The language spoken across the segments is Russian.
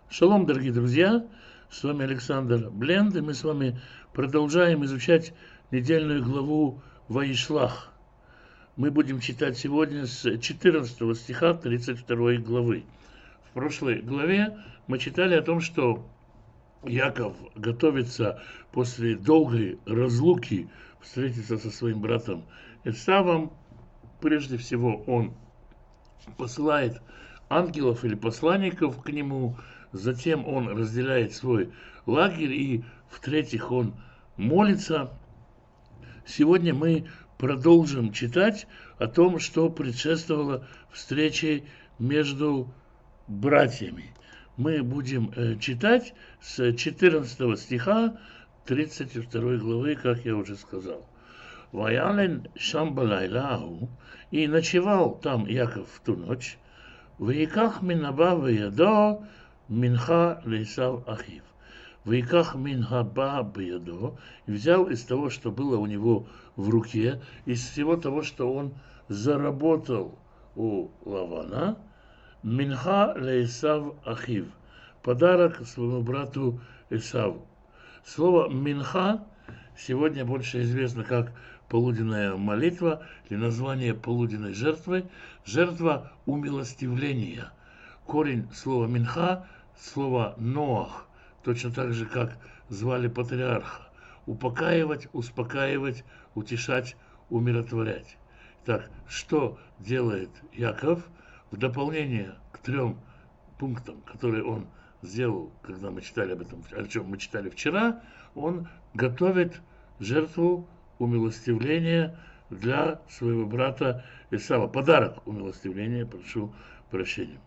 Шалом, дорогие друзья! С вами Александр Бленд, и мы с вами продолжаем изучать недельную главу Ваишлах. Мы будем читать сегодня с 14 стиха 32 главы. В прошлой главе мы читали о том, что Яков готовится после долгой разлуки встретиться со своим братом Эсавом. Прежде всего он посылает ангелов или посланников к нему, затем он разделяет свой лагерь и, в-третьих, он молится. Сегодня мы продолжим читать о том, что предшествовало встрече между братьями. Мы будем читать с 14 стиха 32 главы, как я уже сказал. «Ваялен шамбалайлаху» и ночевал там Яков в ту ночь. «Ваиках минаба ваядо минха лейсав ахив». «Ваиках минаба ваядо» и взял из того, что было у него в руке, из всего того, что он заработал у Лавана, минха лейсав ахив, подарок своему брату Исаву. Слово минха сегодня больше известно как полуденная молитва или название полуденной жертвы, жертва умилостивления. Корень слова минха, слово Ноах, точно так же, как звали патриарха. Упокаивать, успокаивать, утешать, умиротворять. Так, что делает Яков в дополнение к 3 пунктам, которые он сделал, когда мы читали об этом, о чем мы читали вчера? Он готовит жертву умилостивления для своего брата Исава. Подарок умилостивления, прошу прощения.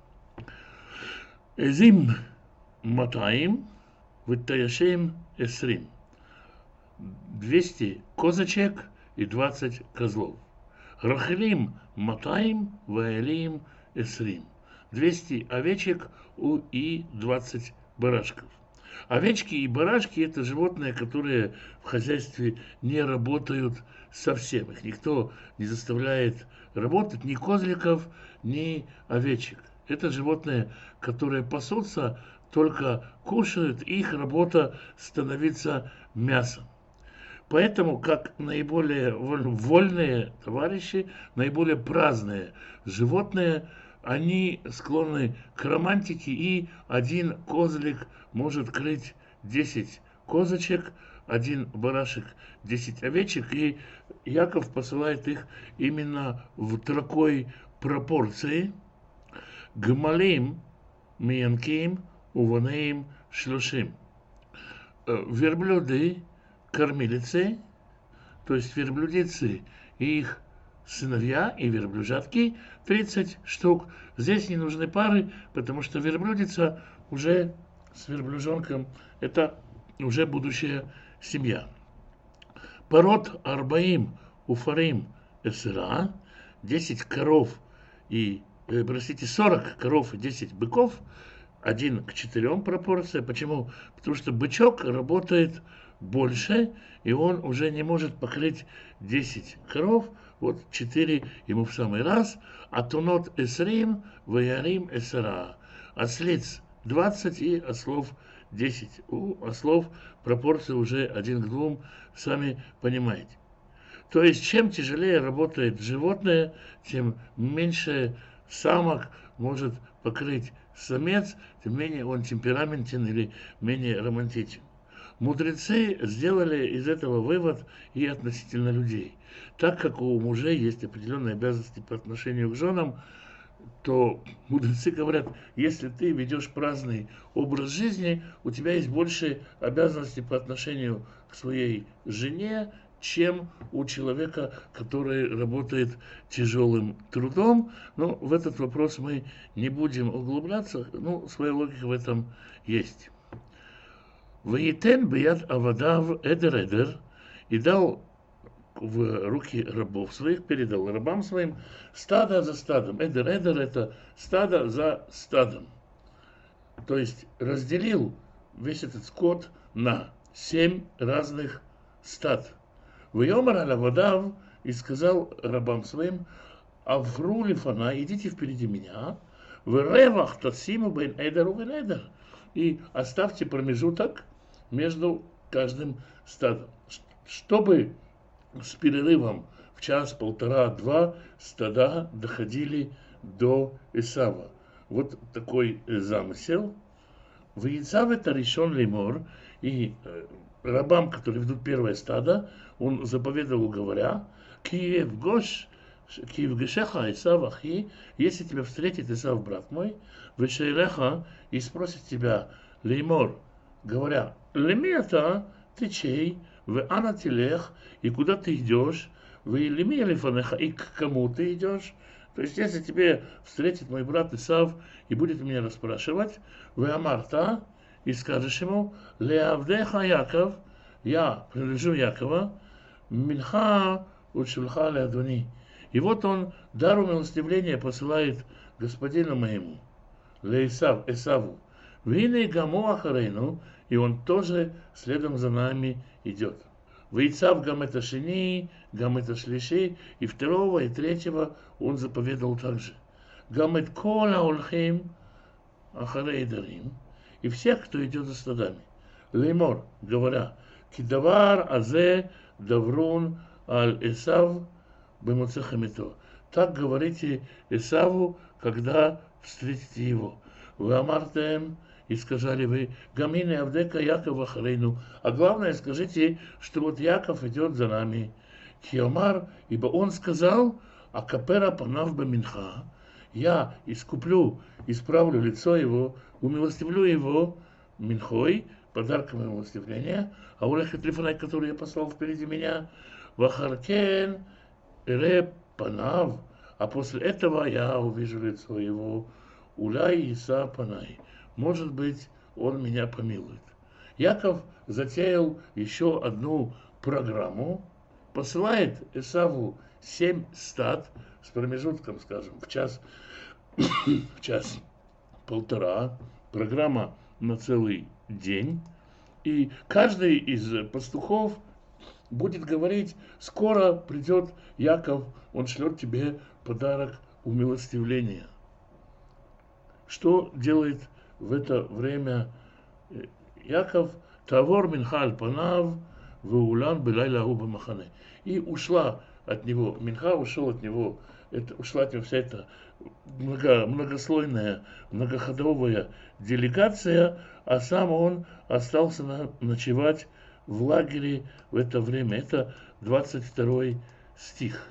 Эзим матаим виттаяшем эсрим. 200 козочек и 20 козлов. Рахилим матаим ваэлим эсрим. 200 овечек и 20 барашков. Овечки и барашки – это животные, которые в хозяйстве не работают совсем. Их никто не заставляет работать, ни козликов, ни овечек. Это животные, которые пасутся, только кушают, их работа становится мясом. Поэтому, как наиболее вольные товарищи, наиболее праздные животные, они склонны к романтике, и один козлик может крыть 10 козочек, один барашек 10 овечек, и Яков посылает их именно в такой пропорции. Гмалим, миянким, уванеим, шлюшим. Верблюды, кормилицы, то есть верблюдицы и их сыновья и верблюжатки, 30 штук. Здесь не нужны пары, потому что верблюдица уже с верблюжонком – это уже будущая семья. Пород арбаим уфарим эсера, 10 коров и, 40 коров и 10 быков, 1 к 4 пропорция. Почему? Потому что бычок работает больше, и он уже не может покрыть 10 коров, вот 4 ему в самый раз. А тунот эсрим, ваярим эсера. Ослиц 20 и ослов 10. У ослов пропорция уже 1 к 2, сами понимаете. То есть, чем тяжелее работает животное, тем меньше самок может покрыть самец, тем менее он темпераментен или менее романтичен. Мудрецы сделали из этого вывод и относительно людей. Так как у мужей есть определенные обязанности по отношению к женам, то мудрецы говорят, если ты ведешь праздный образ жизни, у тебя есть больше обязанностей по отношению к своей жене, чем у человека, который работает тяжелым трудом. Но в этот вопрос мы не будем углубляться, своя логика в этом есть. «Ваитен бияд авадав эдер-эдер» и дал в руки рабов своих, передал рабам своим стадо за стадом. Эдер-эдер – это стадо за стадом. То есть разделил весь этот скот на 7 разных стад. «Вайомар аль-авадав» и сказал рабам своим: «Авру лифана, идите впереди меня, в ревах тасиму бен эдер увен эдер». и оставьте промежуток между каждым стадом, чтобы с перерывом в час, полтора, два стада доходили до Эсава. Вот такой замысел. Ваицав это решен лемор, и рабам, которые ведут первое стадо, он заповедовал, говоря, Киев Гешеха Исав Ахи, если тебя встретит Исав, брат мой, Вешейлеха, и спросит тебя, леймор, говоря, лемета, ты чей, в ана телех, и куда ты идешь, в лемия лифанеха, и к кому ты идешь. То есть, если тебе встретит мой брат Исав и будет меня расспрашивать, в амарта, и скажешь ему, леавдеха Яков, я принадлежу Якова, минха учульха леадуни. И вот он дар умилостивления посылает господину моему, Эсаву. Вины гаму ахарейну, и он тоже следом за нами идет. Вейцав гамета шлиши, и второго, и третьего он заповедовал также. Гамет кола улхим ахарей дарим, и всех, кто идет за стадами. Леймор, говоря, кидавар азе даврун аль Эсав бемуцехамито. Так говорите Эсаву, когда встретите его. Вы амартем, и сказали вы, гамины авдека Якова харейну. А главное, скажите, что вот Яков идет за нами. Киомар, ибо он сказал, а капера панав баминха. Я искуплю, исправлю лицо его, умилостивлю его минхой, подарком умилостивления, а улехет лифанай, который я послал впереди меня, вахаркен эре панав, а после этого я увижу лицо его, уляй Иса панай. Может быть, он меня помилует. Яков затеял еще одну программу, посылает Эсаву 7 стад с промежутком, скажем, в час, полтора, программа на целый день. И каждый из пастухов будет говорить, скоро придет Яков, он шлет тебе подарок умилостивления. Что делает в это время Яков? Тавор минхаль панав веулан белайла губа махане. И ушла от него, Минха ушел от него, ушла от него вся эта многослойная, многоходовая делегация, а сам он остался ночевать в лагере в это время. Это 22 стих.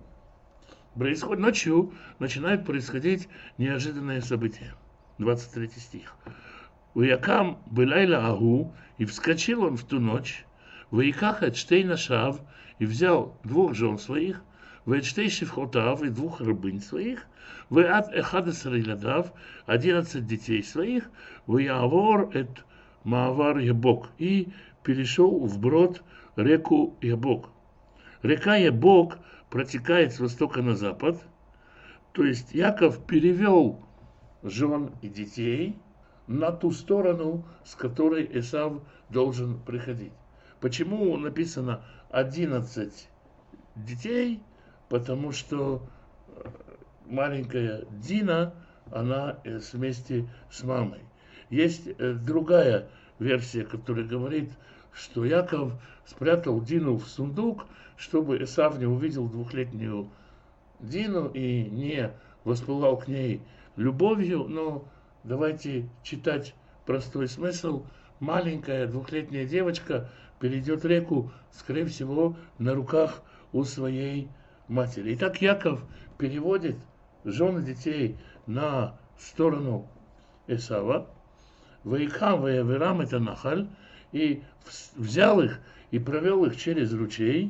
Ночью начинают происходить неожиданные события. 23 стих. Уякам былайла агу, и вскочил он в ту ночь, ваикахат штейна шав, и взял 2 жен своих, ваэтштей шевхотав, и 2 рабынь своих, ваат эхадасар илядав, 11 детей своих, ваявор эт маавар Ябок, и перешел вброд реку Ябок. Река Ябок протекает с востока на запад, то есть Яков перевел жен и детей на ту сторону, с которой Эсав должен приходить. Почему написано 11 детей? Потому что маленькая Дина, она вместе с мамой. Есть другая версия, которая говорит, что Яков спрятал Дину в сундук, чтобы Эсав не увидел 2-летнюю Дину и не воспылал к ней любовью. Но давайте читать простой смысл. Маленькая 2-летняя девочка перейдет реку, скорее всего, на руках у своей матери. Итак, Яков переводит жен и детей на сторону Эсава. Ваикхам ваявирам это нахаль, и взял их и провел их через ручей.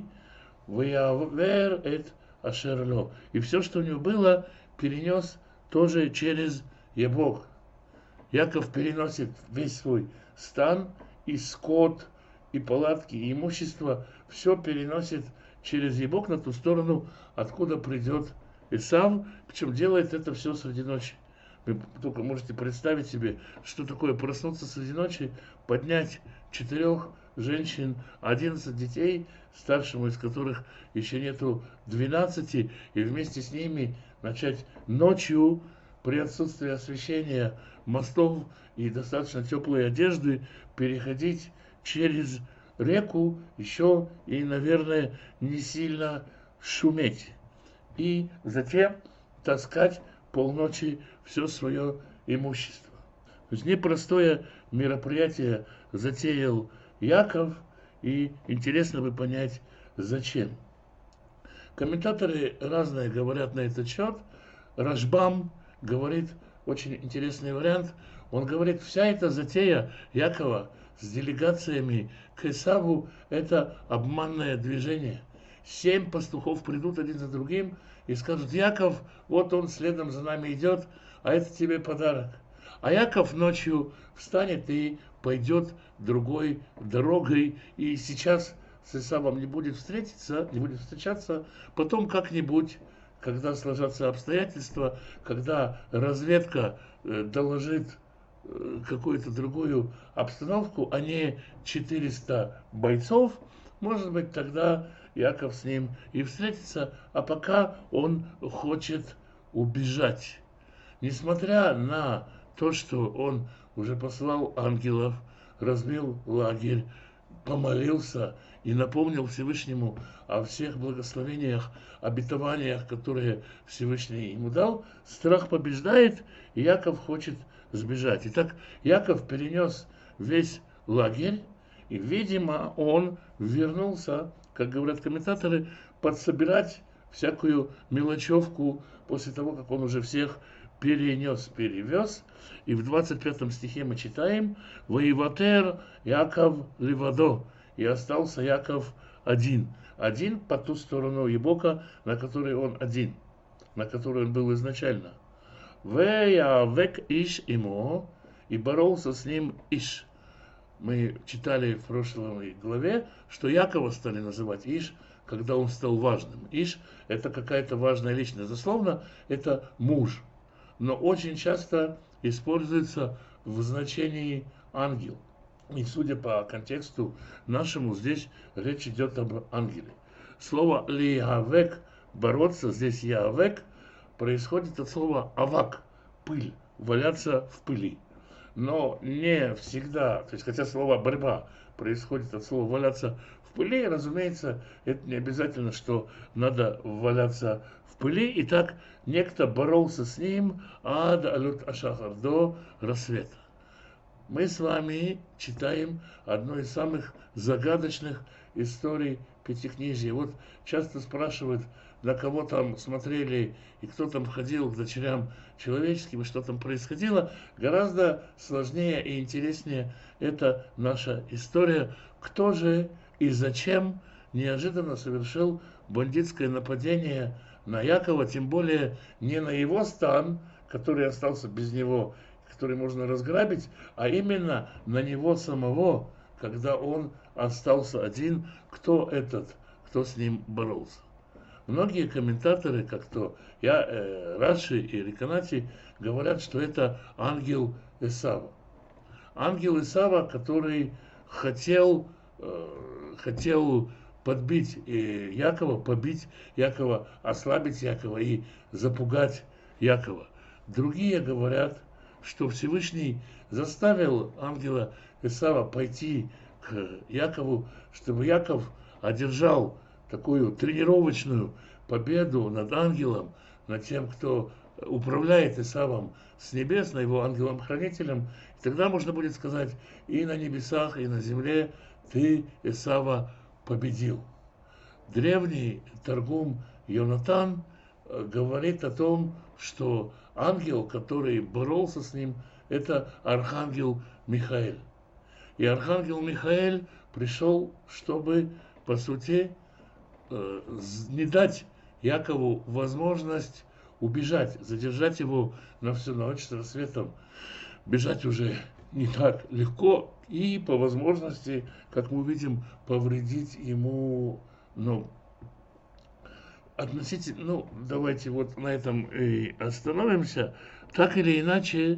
Ваявер эт ашерло, и все, что у него было, перенес тоже через Ябок. Яков переносит весь свой стан, и скот, и палатки, и имущество, все переносит через Ябок на ту сторону, откуда придет Эсав, причем делает это все среди ночи. Вы только можете представить себе, что такое проснуться среди ночи, поднять 4 женщин, 11 детей, старшему из которых еще нету 12, и вместе с ними начать ночью при отсутствии освещения мостов и достаточно теплой одежды переходить через реку, еще и, наверное, не сильно шуметь. И затем таскать полночи все свое имущество. То есть непростое мероприятие затеял Яков, и интересно бы понять, зачем. Комментаторы разные говорят на этот счет. Рашбам говорит очень интересный вариант. Он говорит, вся эта затея Якова с делегациями к Исаву – это обманное движение. 7 пастухов придут один за другим и скажут: Яков, вот он следом за нами идет, а это тебе подарок. А Яков ночью встанет и пойдет другой дорогой, и сейчас с Исавом не будет встречаться, потом как-нибудь, когда сложатся обстоятельства, когда разведка доложит какую-то другую обстановку, а не 400 бойцов, может быть, тогда Яков с ним и встретится, а пока он хочет убежать. Несмотря на то, что он уже послал ангелов, разбил лагерь, помолился и напомнил Всевышнему о всех благословениях, обетованиях, которые Всевышний ему дал, страх побеждает, и Яков хочет сбежать. Итак, Яков перенес весь лагерь, и, видимо, он вернулся, как говорят комментаторы, подсобирать всякую мелочевку после того, как он уже всех перевез. И в 25 стихе мы читаем: «Воеватер Яков левадо», и остался Яков один по ту сторону Ебока, на которой он один, на которой он был изначально. «Веявек иш имо», и боролся с ним Иш. Мы читали в прошлой главе, что Якова стали называть Иш, когда он стал важным. Иш – это какая-то важная личность. Дословно, это муж. Но очень часто используется в значении ангел. И судя по контексту нашему, здесь речь идет об ангеле. Слово «лиавек» – бороться, здесь «явек» происходит от слова «авак» – пыль, валяться в пыли. Но не всегда, то есть хотя слово «борьба» происходит от слова «валяться в пыли», разумеется, это не обязательно, что надо валяться в пыли. Итак, некто боролся с ним ад алют ашахар, до рассвета. Мы с вами читаем одну из самых загадочных историй Пятикнижия. Вот часто спрашивают, на кого там смотрели и кто там входил к дочерям человеческим, и что там происходило. Гораздо сложнее и интереснее это наша история. Кто же и зачем неожиданно совершил бандитское нападение на Якова, тем более не на его стан, который остался без него, который можно разграбить, а именно на него самого, когда он остался один. Кто этот, кто с ним боролся? Многие комментаторы, как то Раши и Риканати, говорят, что это ангел Исава. Ангел Исава, который хотел подбить Якова, побить Якова, ослабить Якова и запугать Якова. Другие говорят, что Всевышний заставил ангела Исава пойти к Якову, чтобы Яков одержал такую тренировочную победу над ангелом, над тем, кто управляет Исавом с небес, на его ангелом-хранителем. И тогда можно будет сказать: и на небесах, и на земле ты Исава победил. Древний Таргум Йонатан говорит о том, что ангел, который боролся с ним, это архангел Михаэль. И архангел Михаэль пришел, чтобы, по сути, не дать Якову возможность убежать, задержать его на всю ночь с рассветом. Бежать уже не так легко и, по возможности, как мы видим, повредить ему, относительно, давайте вот на этом и остановимся. Так или иначе,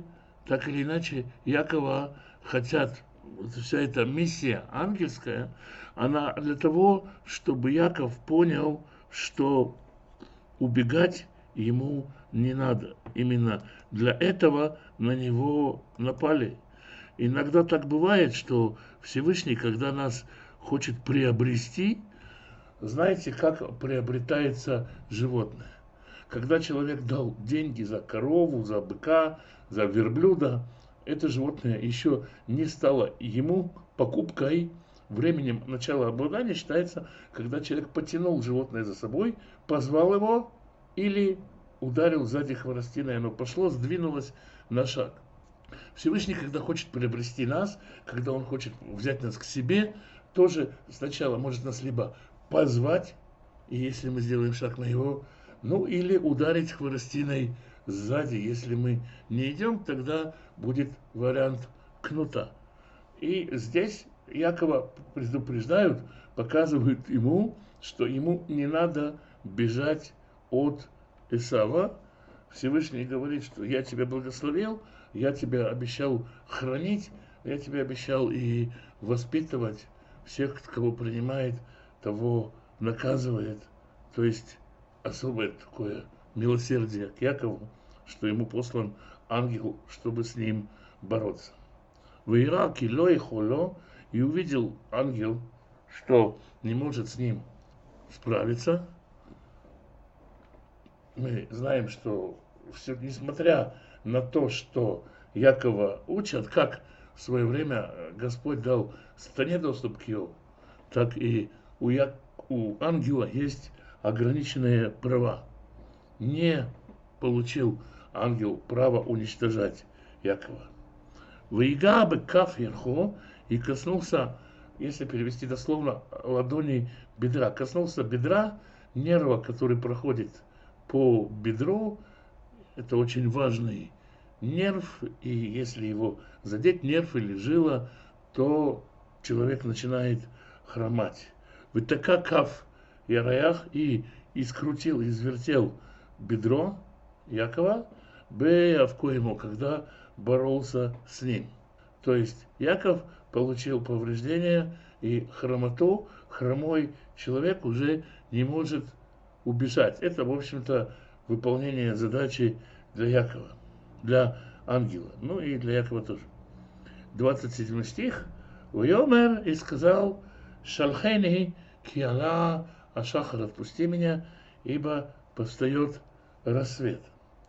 Якова хотят, вся эта миссия ангельская, она для того, чтобы Яков понял, что убегать ему не надо. Именно для этого на него напали. Иногда так бывает, что Всевышний, когда нас хочет приобрести, знаете, как приобретается животное? Когда человек дал деньги за корову, за быка, за верблюда, это животное еще не стало ему покупкой. Временем начала обладания считается, когда человек потянул животное за собой, позвал его или ударил сзади хворостиной, оно пошло, сдвинулось на шаг. Всевышний, когда хочет приобрести нас, когда Он хочет взять нас к себе, тоже сначала может нас либо позвать, и если мы сделаем шаг на Его, ну или ударить хворостиной сзади. Если мы не идем, тогда будет вариант кнута. И здесь Якова предупреждают, показывают ему, что ему не надо бежать от Исава. Всевышний говорит, что я тебя благословил, я тебя обещал хранить, я тебя обещал и воспитывать. Всех, кого принимает, того наказывает. То есть особое такое милосердие к Якову, что ему послан ангел, чтобы с ним бороться. В Ираке лой холо, и увидел ангел, что не может с ним справиться. Мы знаем, что все, несмотря на то, что Якова учат, как в свое время Господь дал сатане доступ к Иову, так и у ангела есть ограниченные права. Не получил ангел право уничтожать Якова. Выигабы каф верхо, и коснулся, если перевести дословно, ладони бедра. Коснулся бедра, нерва, который проходит по бедру. Это очень важный нерв, и если его задеть, нерв или жила, то человек начинает хромать. Вытака каф яраях, и искрутил, извертел бедро Якова, беявко ему, когда боролся с ним. То есть Яков получил повреждения и хромоту, хромой человек уже не может убежать. Это, в общем-то, выполнение задачи для Якова, для ангела, ну и для Якова тоже. 27 стих. Вайомер, и сказал, шалхени киала ашахар, отпусти меня, ибо повстает рассвет.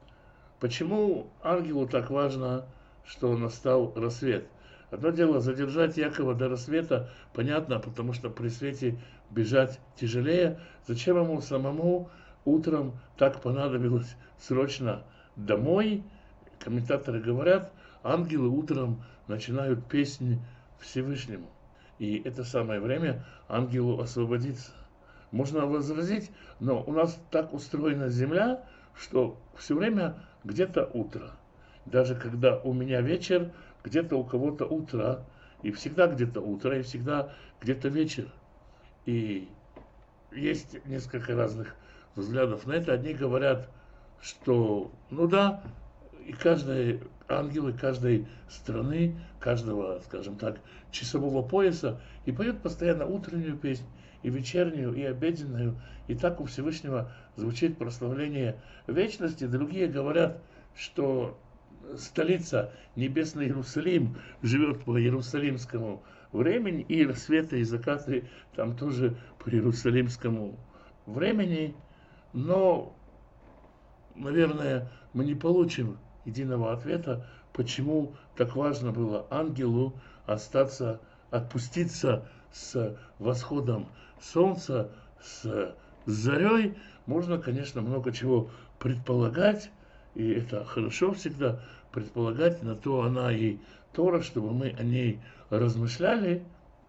Почему ангелу так важно, что настал рассвет? Одно дело задержать Якова до рассвета, понятно, потому что при свете бежать тяжелее. Зачем ему самому утром так понадобилось срочно домой? Комментаторы говорят, ангелы утром начинают песнь Всевышнему. И это самое время ангелу освободиться. Можно возразить, но у нас так устроена земля, что все время где-то утро. Даже когда у меня вечер, где-то у кого-то утро. И всегда где-то утро, и всегда где-то вечер. И есть несколько разных взглядов на это. Одни говорят, что, ну да, и каждый ангел, и каждой страны, каждого, скажем так, часового пояса, и поет постоянно утреннюю песнь, и вечернюю, и обеденную. И так у Всевышнего звучит прославление вечности. Другие говорят, что столица, небесный Иерусалим, живет по иерусалимскому времени, и рассветы и закаты там тоже по иерусалимскому времени. Но, наверное, мы не получим единого ответа, почему так важно было ангелу остаться, отпуститься с восходом солнца, с зарей. Можно, конечно, много чего предполагать, и это хорошо всегда предполагать, на то она и Тора, чтобы мы о ней размышляли.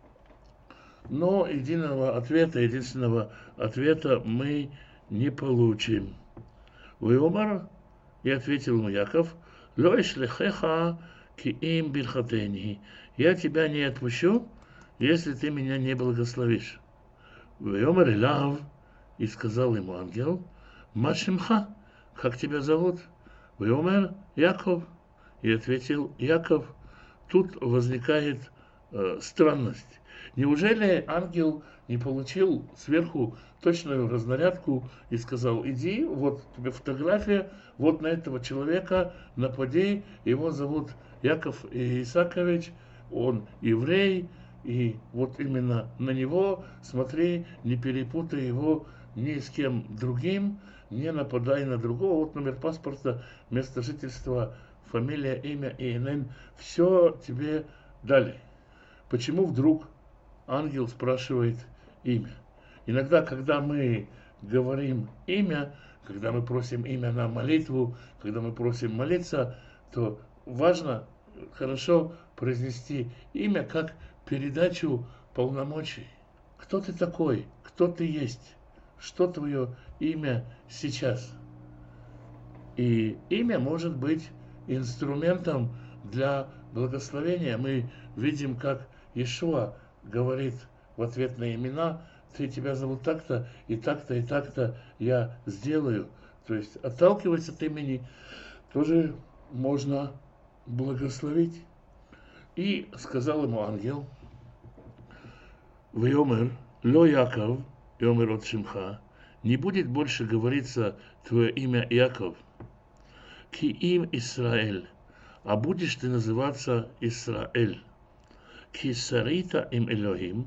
Но единого ответа, единственного ответа мы не получим. Вайомар, и ответил ему Яков, лой шлехеха ки им бирхатени, я тебя не отпущу, если ты меня не благословишь. Вайомар илав, и сказал ему ангел, машимха, как тебя зовут? Вайомар Яков, и ответил Яков. Тут возникает странность. Неужели ангел не получил сверху точную разнарядку и сказал: иди, вот тебе фотография, вот на этого человека напади, его зовут Яков Исакович, он еврей, и вот именно на него смотри, не перепутай его ни с кем другим, не нападай на другого, вот номер паспорта, место жительства, фамилия, имя, ИНН, все тебе дали. Почему вдруг ангел спрашивает имя? Иногда, когда мы говорим имя, когда мы просим имя на молитву, когда мы просим молиться, то важно хорошо произнести имя как передачу полномочий. Кто ты такой? Кто ты есть? Что твое имя сейчас? И имя может быть инструментом для благословения. Мы видим, как Иешуа говорит в ответ на имена: ты, тебя зовут так-то, и так-то, и так-то я сделаю. То есть, отталкиваясь от имени, тоже можно благословить. И сказал ему ангел: «Вайомер, ло Яков, Йомер от Шимха, не будет больше говориться твое имя Яков, ки им Исраэль, а будешь ты называться Исраэль, ки сарита им Элохим».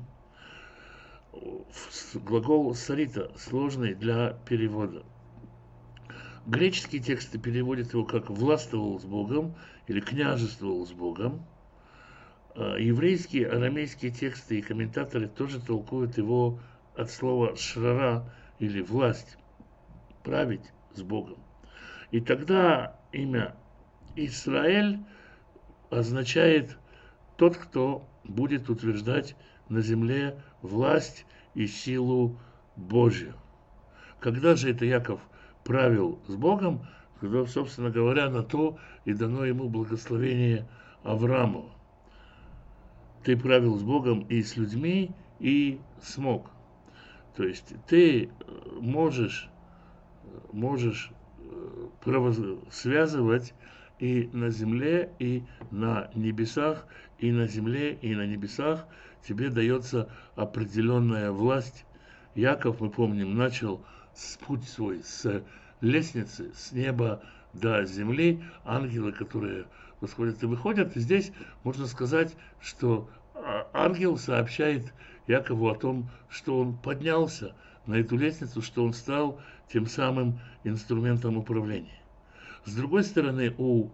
Глагол сарита сложный для перевода. Греческие тексты переводят его как «властвовал с Богом» или «княжествовал с Богом». Еврейские, арамейские тексты и комментаторы тоже толкуют его от слова «шрара» или «власть», «править с Богом». И тогда имя Израиль означает тот, кто будет утверждать на земле власть и силу Божью. Когда же это Яков правил с Богом? Когда, собственно говоря, на то и дано ему благословение Аврааму. Ты правил с Богом и с людьми, и смог. То есть ты можешь связывать и на земле, и на небесах, и на земле, и на небесах. Тебе дается определенная власть. Яков, мы помним, начал путь свой с лестницы, с неба до земли. Ангелы, которые восходят и выходят. И здесь можно сказать, что ангел сообщает Якову о том, что он поднялся на эту лестницу, что он стал тем самым инструментом управления. С другой стороны, у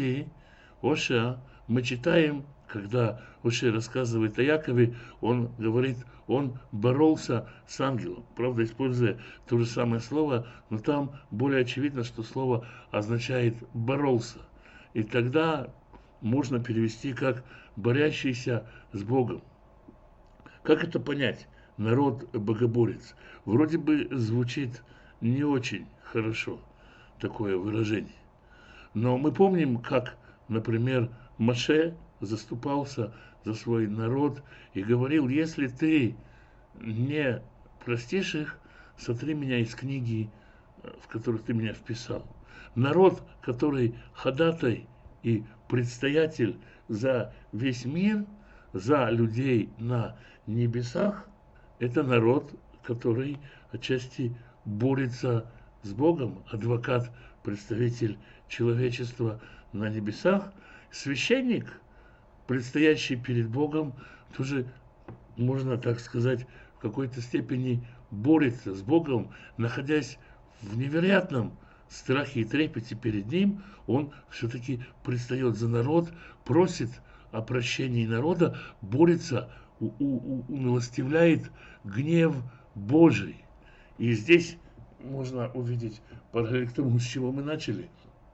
Ошеа, мы читаем, когда Ошеа рассказывает о Якове, он говорит, он боролся с ангелом. Правда, используя то же самое слово, но там более очевидно, что слово означает «боролся». И тогда можно перевести как «борящийся с Богом». Как это понять? Народ богоборец. Вроде бы звучит не очень хорошо такое выражение. Но мы помним, как, например, Моше заступался за свой народ и говорил: если ты не простишь их, сотри меня из книги, в которую ты меня вписал. Народ, который ходатай и предстоятель за весь мир, за людей на небесах, это народ, который отчасти борется с Богом, адвокат, представитель человечества на небесах. Священник, предстоящий перед Богом, тоже, можно так сказать, в какой-то степени борется с Богом, находясь в невероятном страхе и трепете перед Ним. Он все-таки предстает за народ, просит о прощении народа, борется, умилостивляет гнев Божий. И здесь можно увидеть параллель к тому, с чего мы начали.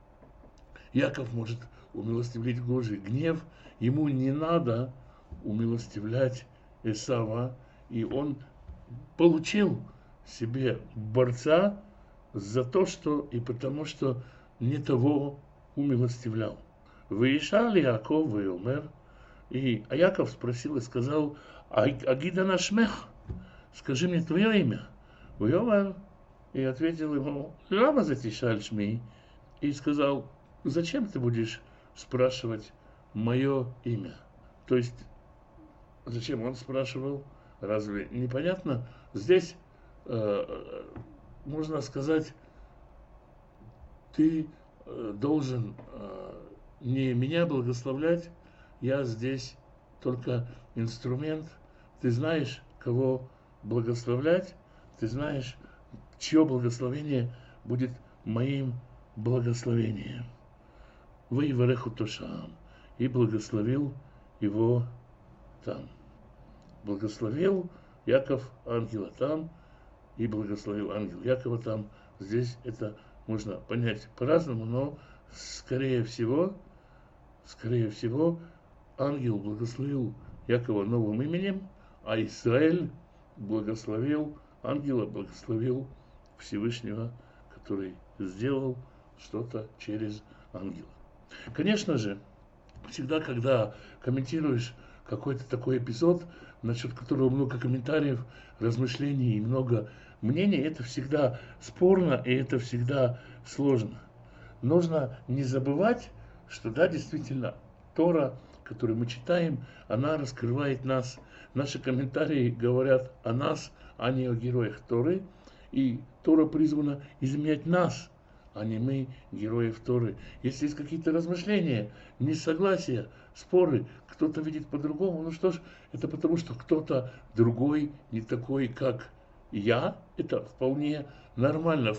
Яков может умилостивлять Божий гнев, ему не надо умилостивлять Эсава, и он получил себе борца за то, что и потому, что не того умилостивлял. Выезжал Яков, Вайомер, и Яков спросил и сказал: Агида нашмех, скажи мне твое имя. Вайомер, и ответил ему: Лама затишаль шми, и сказал: зачем ты будешь спрашивать мое имя? То есть Зачем он спрашивал? Разве непонятно? Здесь можно сказать, ты должен не меня благословлять, я здесь только инструмент. Ты знаешь, кого благословлять, ты знаешь, чье благословение будет моим благословением. Ваивареху Тошам, и благословил его там. Благословил Яков ангела там, и благословил ангел Якова там. Здесь это можно понять по-разному, но скорее всего, ангел благословил Якова новым именем, а Израиль благословил ангела, благословил Всевышнего, который сделал что-то через ангела. Конечно же, всегда, когда комментируешь какой-то такой эпизод, насчет которого много комментариев, размышлений и много мнений, это всегда спорно и это всегда сложно. Нужно не забывать, что да, действительно, Тора, которую мы читаем, она раскрывает нас. Наши комментарии говорят о нас, а не о героях Торы. И Тора призвана изменять нас, а не мы героев Торы. Если есть какие-то размышления, несогласия, споры, кто-то видит по-другому, ну что ж, это потому, что кто-то другой, не такой, как я, это вполне нормально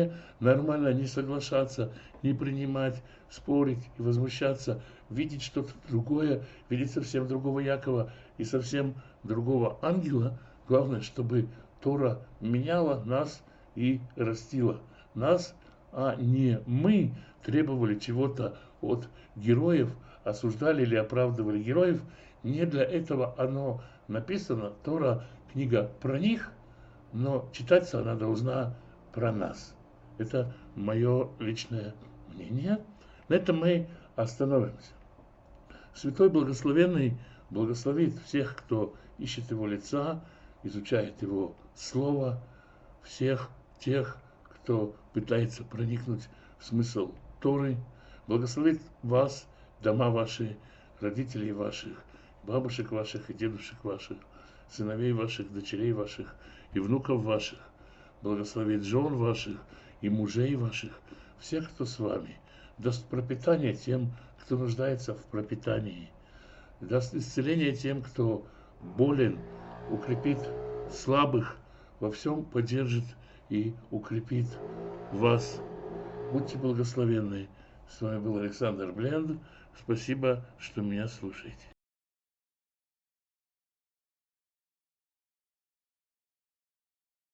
не соглашаться, не принимать, спорить и возмущаться, видеть что-то другое, видеть совсем другого Якова и совсем другого ангела. Главное, чтобы Тора меняла нас и растила нас, а не мы требовали чего-то от героев, осуждали или оправдывали героев. Не для этого оно написано. Тора – книга про них, но читаться она должна про нас. Это мое личное мнение. На этом мы остановимся. Святой Благословенный благословит всех, кто ищет Его лица, изучает Его Слово, всех тех, кто пытается проникнуть в смысл Торы. Благословит вас, дома ваши, родителей ваших, бабушек ваших и дедушек ваших, сыновей ваших, дочерей ваших и внуков ваших. Благословит жен ваших и мужей ваших, всех, кто с вами. Даст пропитание тем, кто нуждается в пропитании. Даст исцеление тем, кто болен, укрепит слабых, во всем поддержит и укрепит вас. Будьте благословенны. С вами был Александр Бленд. Спасибо, что меня слушаете.